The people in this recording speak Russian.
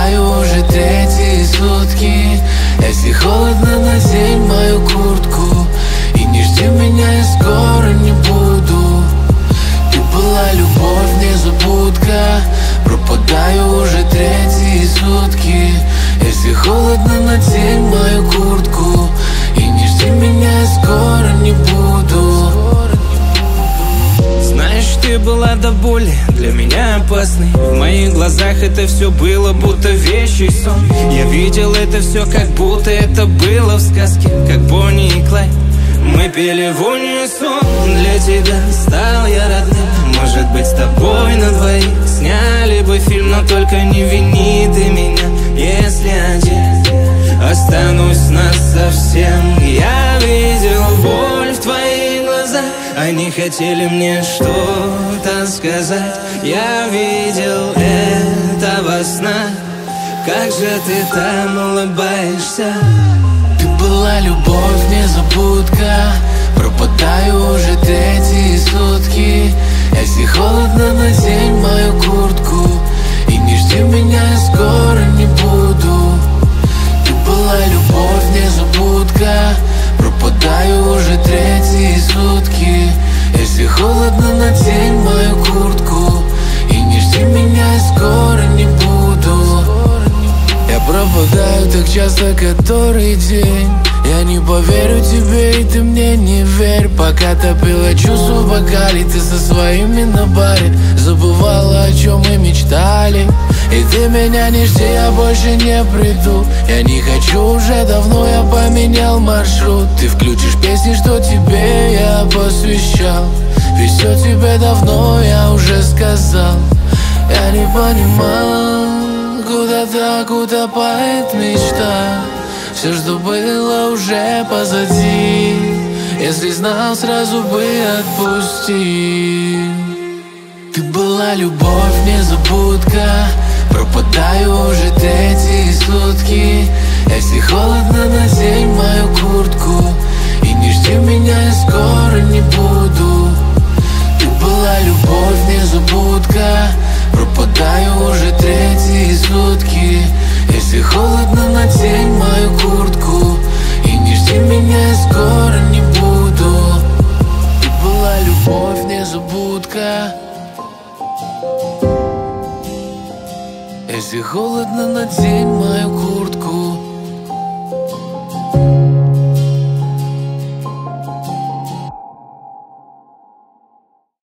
пропадаю уже третьи сутки. Если холодно, надень мою куртку. И не жди меня, я скоро не буду. Ты была любовь, незабудка. Пропадаю уже третьи сутки. Если холодно, надень мою куртку. И не жди меня, я скоро не буду. Знаешь, ты была до боли для меня опасной. В моих глазах это все было будто вещий сон. Я видел это все, как будто это было в сказке, как Бонни и Клайд. Мы пели в унисон. Для тебя стал я родным. Может быть, с тобой на двоих сняли бы фильм, но только не вини ты меня, если один останусь насовсем. Я видел боль в твоих глазах, они хотели мне что-то сказать. Я видел это во снах. Как же ты там улыбаешься? Ты была любовь, незабудка. Пропадаю уже третьи сутки. Если холодно, надень мою куртку. И не жди меня, я скоро не буду. Ты была любовь, незабудка. Пропадаю уже третьи сутки. Если холодно, надень мою куртку. И не жди меня, я скоро не буду. Я пропадаю так часто, который день. Я не поверю тебе, и ты мне не верь. Пока топила чувства в бокале, ты со своими на баре забывала, о чем мы мечтали. И ты меня не жди, я больше не приду. Я не хочу уже давно, я поменял маршрут. Ты включишь песни, что тебе я посвящал. Ведь все тебе давно я уже сказал. Я не понимал, куда так утопает мечта. Все, что было, уже позади. Если знал, сразу бы отпустил. Ты была любовь, незабудка. Пропадаю уже третьи сутки. Если холодно, надень мою куртку. И не жди меня, я скоро не буду. Ты была любовь, незабудка. Пропадаю уже третьи сутки. Если холодно, надень мою куртку. И не жди меня, я скоро не буду. Ты была любовь, незабудка. Если холодно, надень мою